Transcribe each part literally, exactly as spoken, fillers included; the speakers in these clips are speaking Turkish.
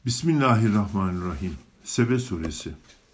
Bismillahirrahmanirrahim. Sebe suresi.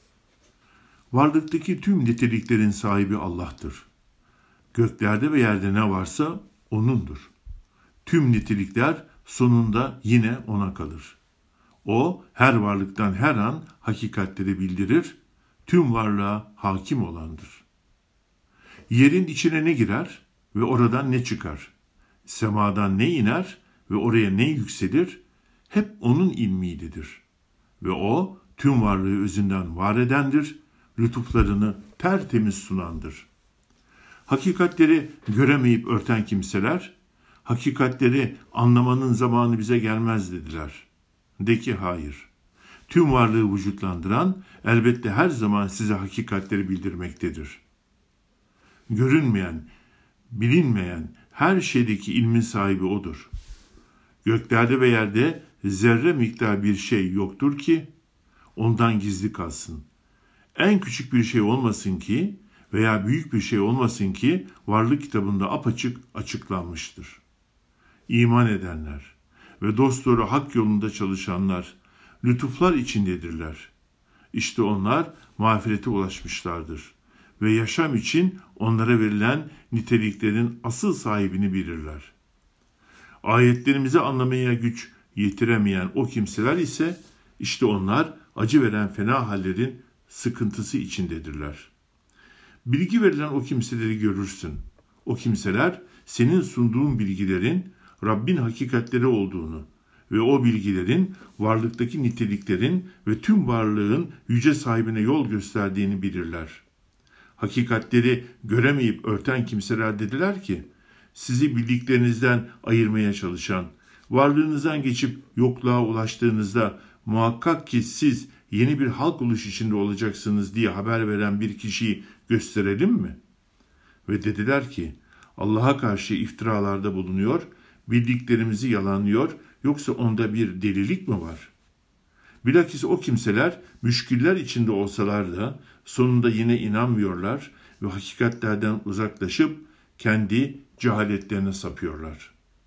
Varlıktaki tüm niteliklerin sahibi Allah'tır. Göklerde ve yerde ne varsa O'nundur. Tüm nitelikler sonunda yine O'na kalır. O her varlıktan her an hakikatleri bildirir, tüm varlığa hakim olandır. Yerin içine ne girer ve oradan ne çıkar? Semadan ne iner ve oraya ne yükselir? Hep onun ilmiyledir. Ve o tüm varlığı özünden var edendir, lütuflarını tertemiz sunandır. Hakikatleri göremeyip örten kimseler, hakikatleri anlamanın zamanı bize gelmez dediler. De ki hayır. Tüm varlığı vücutlandıran elbette her zaman size hakikatleri bildirmektedir. Görünmeyen, bilinmeyen her şeydeki ilmin sahibi O'dur. Göklerde ve yerde zerre miktar bir şey yoktur ki ondan gizli kalsın. En küçük bir şey olmasın ki veya büyük bir şey olmasın ki varlık kitabında apaçık açıklanmıştır. İman edenler ve dosdoğru hak yolunda çalışanlar lütuflar içindedirler. İşte onlar mağfirete ulaşmışlardır ve yaşam için onlara verilen niteliklerin asıl sahibini bilirler. Ayetlerimizi anlamaya güç yetiremeyen o kimseler ise işte onlar acı veren fena hallerin sıkıntısı içindedirler. Bilgi verilen o kimseleri görürsün. O kimseler senin sunduğun bilgilerin Rabbin hakikatleri olduğunu ve o bilgilerin varlıktaki niteliklerin ve tüm varlığın yüce sahibine yol gösterdiğini bilirler. Hakikatleri göremeyip örten kimseler dediler ki, sizi bildiklerinizden ayırmaya çalışan, varlığınızdan geçip yokluğa ulaştığınızda muhakkak ki siz yeni bir halk oluş içinde olacaksınız diye haber veren bir kişiyi gösterelim mi? Ve dediler ki, Allah'a karşı iftiralarda bulunuyor, bildiklerimizi yalanlıyor, yoksa onda bir delilik mi var? Bilakis o kimseler müşküller içinde olsalar da sonunda yine inanmıyorlar ve hakikatlerden uzaklaşıp kendi cehaletlerine sapıyorlar.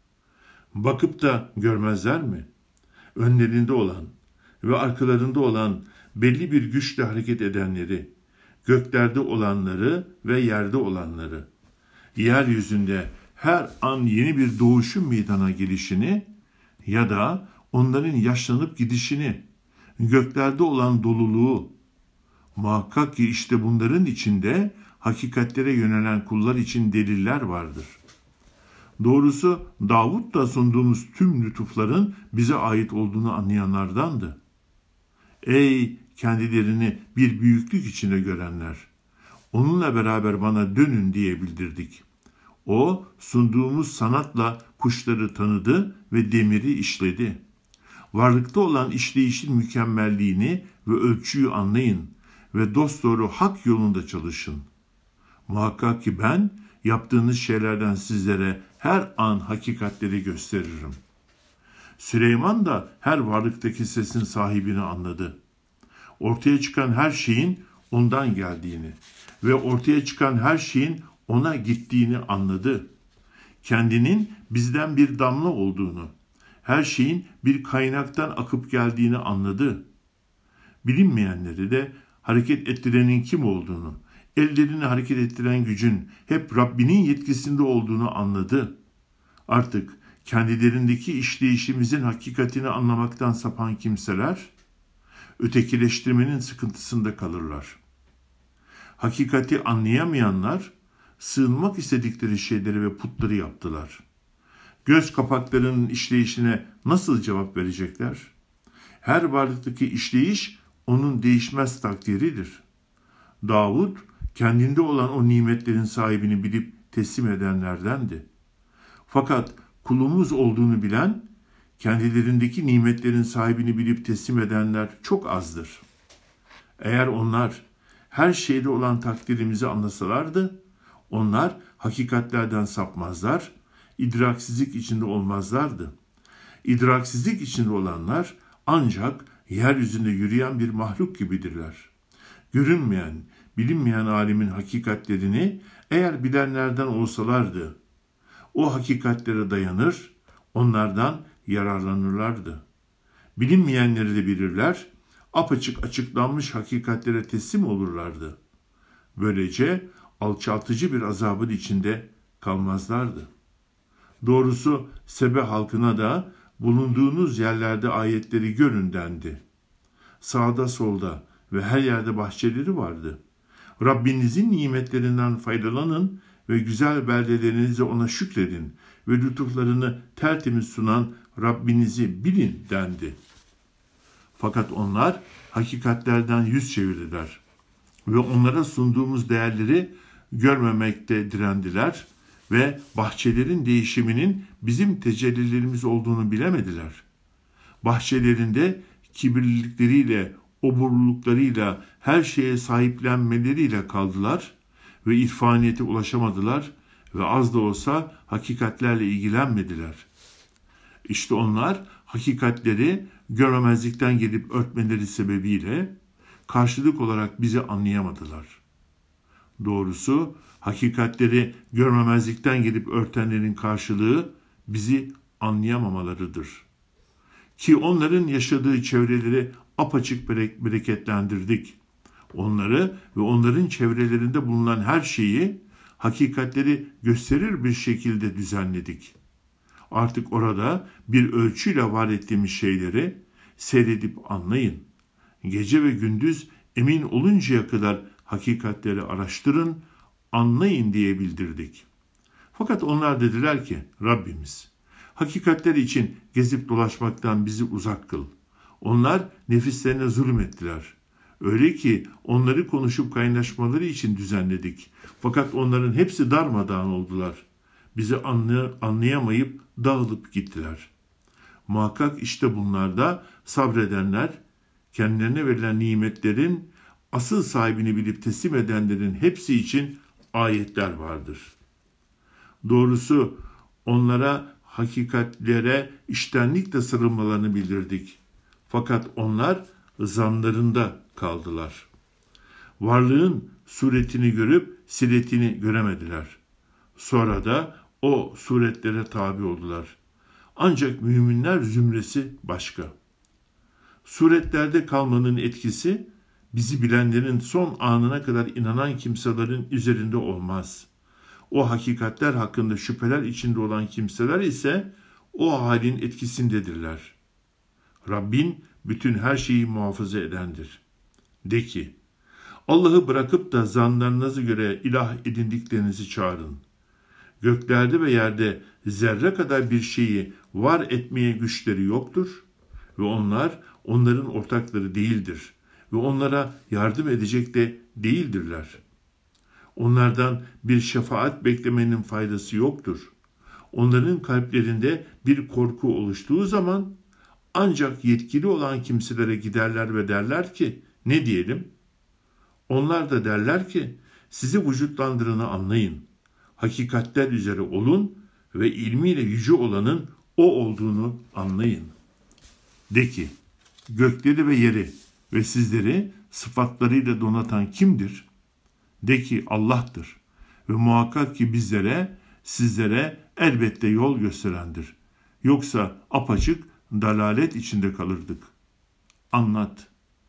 Bakıp da görmezler mi? Önlerinde olan ve arkalarında olan belli bir güçle hareket edenleri, göklerde olanları ve yerde olanları, yeryüzünde her an yeni bir doğuşun meydana gelişini ya da onların yaşlanıp gidişini, göklerde olan doluluğu, muhakkak ki işte bunların içinde hakikatlere yönelen kullar için deliller vardır. Doğrusu Davud da sunduğumuz tüm lütufların bize ait olduğunu anlayanlardandı. Ey kendilerini bir büyüklük içinde görenler! Onunla beraber bana dönün diye bildirdik. O sunduğumuz sanatla kuşları tanıdı ve demiri işledi. Varlıkta olan işleyişin mükemmelliğini ve ölçüyü anlayın ve dosdoğru hak yolunda çalışın. Muhakkak ki ben yaptığınız şeylerden sizlere her an hakikatleri gösteririm. Süleyman da her varlıktaki sesin sahibini anladı. Ortaya çıkan her şeyin ondan geldiğini ve ortaya çıkan her şeyin ona gittiğini anladı. Kendinin bizden bir damla olduğunu, her şeyin bir kaynaktan akıp geldiğini anladı. Bilinmeyenleri de hareket ettirenin kim olduğunu, ellerini hareket ettiren gücün hep Rabbinin yetkisinde olduğunu anladı. Artık kendilerindeki işleyişimizin hakikatini anlamaktan sapan kimseler, ötekileştirmenin sıkıntısında kalırlar. Hakikati anlayamayanlar, sığınmak istedikleri şeyleri ve putları yaptılar. Göz kapaklarının işleyişine nasıl cevap verecekler? Her varlıktaki işleyiş onun değişmez takdiridir. Davud, kendinde olan o nimetlerin sahibini bilip teslim edenlerdendi. Fakat kulumuz olduğunu bilen, kendilerindeki nimetlerin sahibini bilip teslim edenler çok azdır. Eğer onlar her şeyde olan takdirimizi anlasalardı, onlar hakikatlerden sapmazlar, idraksizlik içinde olmazlardı. İdraksizlik içinde olanlar ancak yeryüzünde yürüyen bir mahluk gibidirler. Görünmeyen, bilinmeyen alemin hakikatlerini eğer bilenlerden olsalardı, o hakikatlere dayanır, onlardan yararlanırlardı. Bilinmeyenleri de bilirler, apaçık açıklanmış hakikatlere teslim olurlardı. Böylece alçaltıcı bir azabın içinde kalmazlardı. Doğrusu Sebe halkına da bulunduğunuz yerlerde ayetleri görün dendi. Sağda solda ve her yerde bahçeleri vardı. Rabbinizin nimetlerinden faydalanın ve güzel beldelerinizle ona şükredin ve lütuflarını tertemiz sunan Rabbinizi bilin dendi. Fakat onlar hakikatlerden yüz çevirdiler ve onlara sunduğumuz değerleri görmemekte direndiler ve bahçelerin değişiminin bizim tecellilerimiz olduğunu bilemediler. Bahçelerinde kibirlilikleriyle, oburluluklarıyla, her şeye sahiplenmeleriyle kaldılar ve irfaniyete ulaşamadılar ve az da olsa hakikatlerle ilgilenmediler. İşte onlar hakikatleri görmemezlikten gelip örtmeleri sebebiyle karşılık olarak bizi anlayamadılar. Doğrusu hakikatleri görmemezlikten gelip örtenlerin karşılığı bizi anlayamamalarıdır. Ki onların yaşadığı çevreleri apaçık bereketlendirdik. Onları ve onların çevrelerinde bulunan her şeyi, hakikatleri gösterir bir şekilde düzenledik. Artık orada bir ölçüyle var ettiğimiz şeyleri seyredip anlayın. Gece ve gündüz emin oluncaya kadar hakikatleri araştırın, anlayın diye bildirdik. Fakat onlar dediler ki, Rabbimiz, hakikatler için gezip dolaşmaktan bizi uzak kıl. Onlar nefislerine zulmettiler. Öyle ki onları konuşup kaynaşmaları için düzenledik. Fakat onların hepsi darmadağın oldular. Bizi anlayamayıp dağılıp gittiler. Muhakkak işte bunlarda sabredenler, kendilerine verilen nimetlerin asıl sahibini bilip teslim edenlerin hepsi için ayetler vardır. Doğrusu onlara hakikatlere içtenlikle sarılmalarını bildirdik. Fakat onlar zanlarında kaldılar. Varlığın suretini görüp siletini göremediler. Sonra da o suretlere tabi oldular. Ancak müminler zümresi başka. Suretlerde kalmanın etkisi bizi bilenlerin son anına kadar inanan kimselerin üzerinde olmaz. O hakikatler hakkında şüpheler içinde olan kimseler ise o halin etkisindedirler. Rabbin bütün her şeyi muhafaza edendir. De ki, Allah'ı bırakıp da zanlarınıza göre ilah edindiklerinizi çağırın. Göklerde ve yerde zerre kadar bir şeyi var etmeye güçleri yoktur ve onlar onların ortakları değildir ve onlara yardım edecek de değildirler. Onlardan bir şefaat beklemenin faydası yoktur. Onların kalplerinde bir korku oluştuğu zaman ancak yetkili olan kimselere giderler ve derler ki, ne diyelim? Onlar da derler ki, sizi vücutlandırını anlayın. Hakikatler üzere olun ve ilmiyle yüce olanın o olduğunu anlayın. De ki, gökleri ve yeri ve sizleri sıfatlarıyla donatan kimdir? De ki Allah'tır ve muhakkak ki bizlere, sizlere elbette yol gösterendir. Yoksa apaçık dalalet içinde kalırdık. Anlat.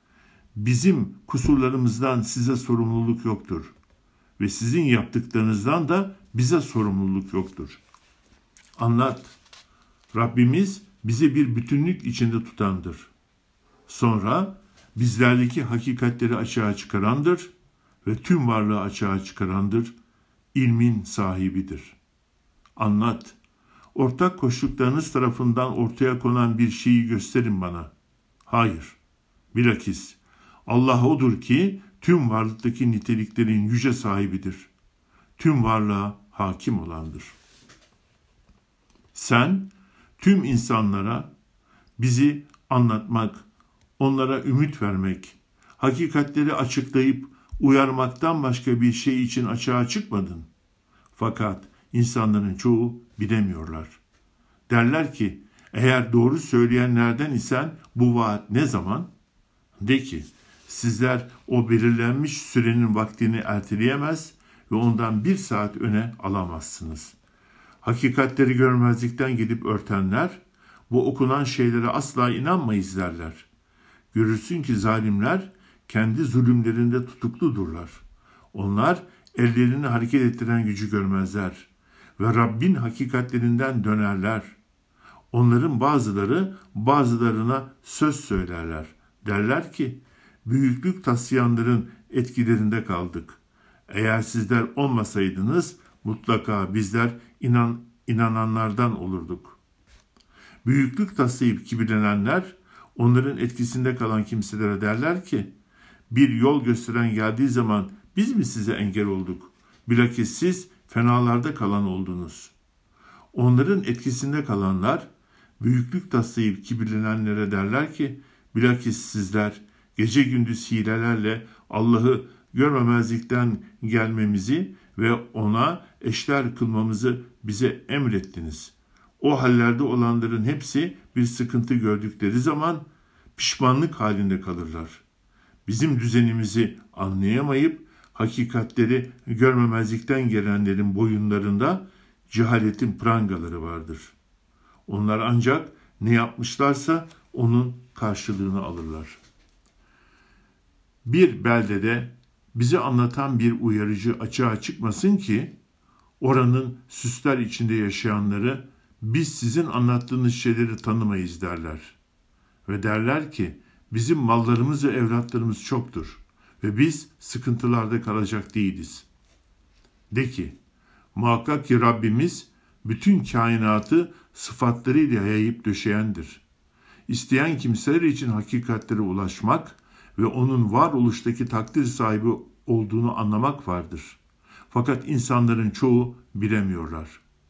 Bizim kusurlarımızdan size sorumluluk yoktur ve sizin yaptıklarınızdan da bize sorumluluk yoktur. Anlat. Rabbimiz bizi bir bütünlük içinde tutandır. Sonra bizlerdeki hakikatleri açığa çıkarandır ve tüm varlığı açığa çıkarandır, ilmin sahibidir. Anlat. Ortak koştuklarınız tarafından ortaya konan bir şeyi gösterin bana. Hayır. Bilakis Allah odur ki tüm varlıktaki niteliklerin yüce sahibidir. Tüm varlığa hakim olandır. Sen tüm insanlara bizi anlatmak, onlara ümit vermek, hakikatleri açıklayıp uyarmaktan başka bir şey için açığa çıkmadın. Fakat insanların çoğu bilemiyorlar. Derler ki, eğer doğru söyleyenlerden isen bu vaat ne zaman? De ki, sizler o belirlenmiş sürenin vaktini erteleyemez ve ondan bir saat öne alamazsınız. Hakikatleri görmezlikten gidip örtenler, bu okunan şeylere asla inanmayız derler. Görürsün ki zalimler kendi zulümlerinde tutukludurlar. Onlar ellerini hareket ettiren gücü görmezler ve Rabbin hakikatlerinden dönerler. Onların bazıları bazılarına söz söylerler. Derler ki, büyüklük taslayanların etkilerinde kaldık. Eğer sizler olmasaydınız mutlaka bizler inan, inananlardan olurduk. Büyüklük taslayıp kibirlenenler onların etkisinde kalan kimselere derler ki, bir yol gösteren geldiği zaman biz mi size engel olduk? Bilakis siz fenalarda kalan oldunuz. Onların etkisinde kalanlar büyüklük taslayıp kibirlenenlere derler ki, bilakis sizler gece gündüz hilelerle Allah'ı görmemezlikten gelmemizi ve ona eşler kılmamızı bize emrettiniz. O hallerde olanların hepsi bir sıkıntı gördükleri zaman pişmanlık halinde kalırlar. Bizim düzenimizi anlayamayıp hakikatleri görmemezlikten gelenlerin boyunlarında cehaletin prangaları vardır. Onlar ancak ne yapmışlarsa onun karşılığını alırlar. Bir beldede bize anlatan bir uyarıcı açığa çıkmasın ki oranın süsler içinde yaşayanları biz sizin anlattığınız şeyleri tanımayız derler. Ve derler ki bizim mallarımız ve evlatlarımız çoktur ve biz sıkıntılarda kalacak değiliz. De ki muhakkak ki Rabbimiz bütün kainatı sıfatlarıyla yayıp döşeyendir. İsteyen kimseler için hakikatlere ulaşmak ve onun varoluştaki takdir sahibi olduğunu anlamak vardır. Fakat insanların çoğu bilemiyorlar.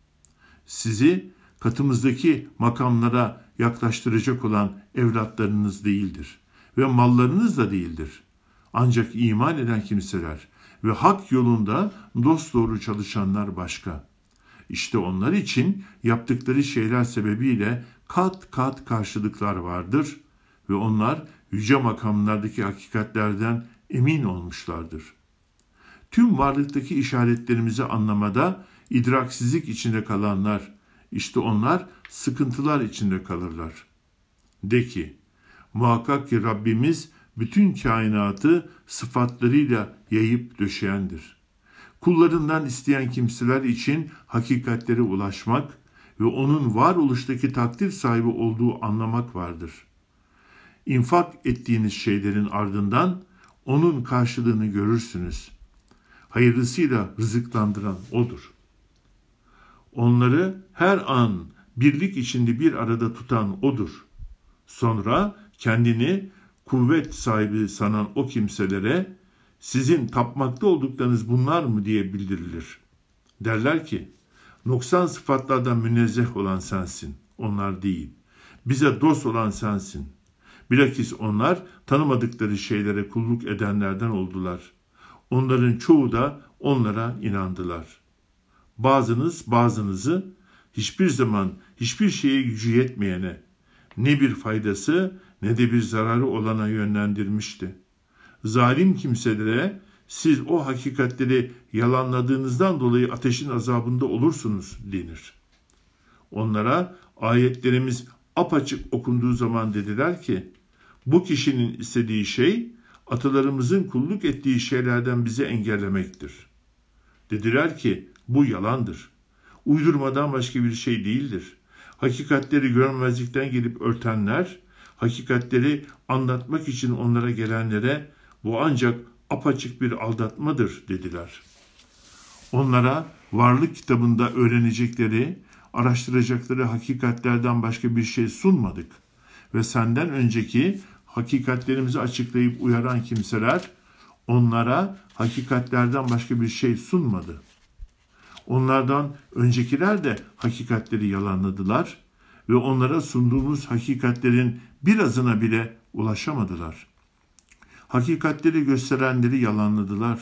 Sizi katımızdaki makamlara yaklaştıracak olan evlatlarınız değildir ve mallarınız da değildir. Ancak iman eden kimseler ve hak yolunda dosdoğru çalışanlar başka. İşte onlar için yaptıkları şeyler sebebiyle kat kat karşılıklar vardır ve onlar yüce makamlardaki hakikatlerden emin olmuşlardır. Tüm varlıktaki işaretlerimizi anlamada idraksizlik içinde kalanlar, işte onlar sıkıntılar içinde kalırlar. De ki, muhakkak ki Rabbimiz bütün kainatı sıfatlarıyla yayıp döşeyendir. Kullarından isteyen kimseler için hakikatlere ulaşmak ve onun varoluştaki takdir sahibi olduğu anlamak vardır. İnfak ettiğiniz şeylerin ardından onun karşılığını görürsünüz. Hayırlısıyla rızıklandıran O'dur. Onları her an birlik içinde bir arada tutan O'dur. Sonra kendini kuvvet sahibi sanan o kimselere sizin tapmakta olduklarınız bunlar mı diye bildirilir. Derler ki noksan sıfatlardan münezzeh olan sensin, onlar değil. Bize dost olan sensin. Bilakis onlar tanımadıkları şeylere kulluk edenlerden oldular. Onların çoğu da onlara inandılar. Bazınız bazınızı hiçbir zaman hiçbir şeye gücü yetmeyene, ne bir faydası ne de bir zararı olana yönlendirmişti. Zalim kimselere siz o hakikatleri yalanladığınızdan dolayı ateşin azabında olursunuz denir. Onlara ayetlerimiz apaçık okunduğu zaman dediler ki, bu kişinin istediği şey atalarımızın kulluk ettiği şeylerden bizi engellemektir. Dediler ki bu yalandır. Uydurmadan başka bir şey değildir. Hakikatleri görmezlikten gelip örtenler, hakikatleri anlatmak için onlara gelenlere bu ancak apaçık bir aldatmadır dediler. Onlara varlık kitabında öğrenecekleri, araştıracakları hakikatlerden başka bir şey sunmadık ve senden önceki hakikatlerimizi açıklayıp uyaran kimseler onlara hakikatlerden başka bir şey sunmadı. Onlardan öncekiler de hakikatleri yalanladılar ve onlara sunduğumuz hakikatlerin birazına bile ulaşamadılar. Hakikatleri gösterenleri yalanladılar.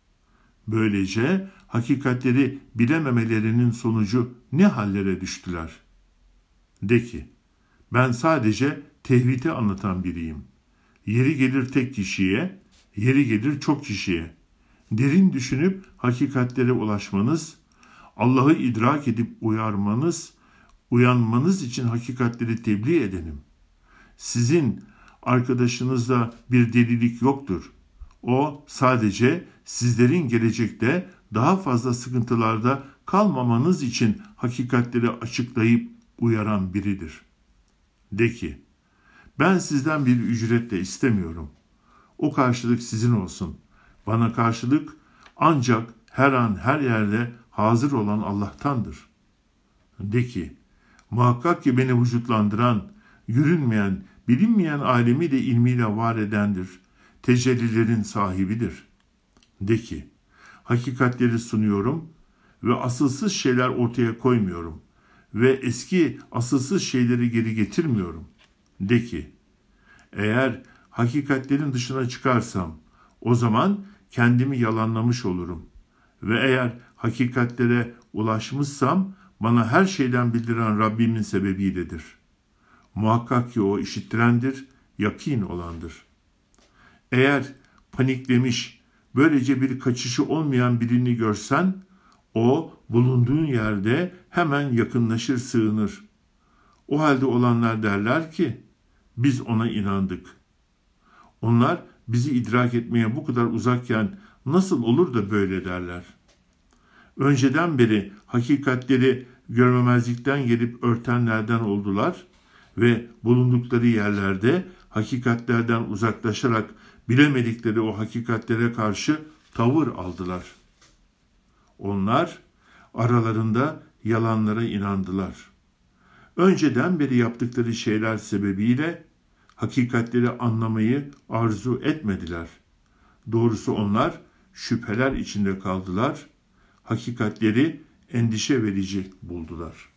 Böylece hakikatleri bilememelerinin sonucu ne hallere düştüler? De ki, ben sadece tevhidi anlatan biriyim. Yeri gelir tek kişiye, yeri gelir çok kişiye. Derin düşünüp hakikatlere ulaşmanız, Allah'ı idrak edip uyarmanız, uyanmanız için hakikatleri tebliğ edenim. Sizin arkadaşınızda bir delilik yoktur. O sadece sizlerin gelecekte daha fazla sıkıntılarda kalmamanız için hakikatleri açıklayıp uyaran biridir. De ki, ben sizden bir ücret de istemiyorum. O karşılık sizin olsun. Bana karşılık ancak her an her yerde hazır olan Allah'tandır. De ki, muhakkak ki beni vücutlandıran, görünmeyen, bilinmeyen alemi de ilmiyle var edendir. Tecellilerin sahibidir. De ki, hakikatleri sunuyorum ve asılsız şeyler ortaya koymuyorum ve eski asılsız şeyleri geri getirmiyorum. De ki, eğer hakikatlerin dışına çıkarsam o zaman kendimi yalanlamış olurum ve eğer hakikatlere ulaşmışsam bana her şeyden bildiren Rabbimin sebebiyledir. Muhakkak ki o işittirendir, yakin olandır. Eğer paniklemiş, böylece bir kaçışı olmayan birini görsen, o bulunduğun yerde hemen yakınlaşır, sığınır. O halde olanlar derler ki, biz ona inandık. Onlar bizi idrak etmeye bu kadar uzakken nasıl olur da böyle derler. Önceden beri hakikatleri görmemezlikten gelip örtenlerden oldular ve bulundukları yerlerde hakikatlerden uzaklaşarak bilemedikleri o hakikatlere karşı tavır aldılar. Onlar aralarında yalanlara inandılar. Önceden beri yaptıkları şeyler sebebiyle hakikatleri anlamayı arzu etmediler. Doğrusu onlar şüpheler içinde kaldılar, hakikatleri endişe verici buldular.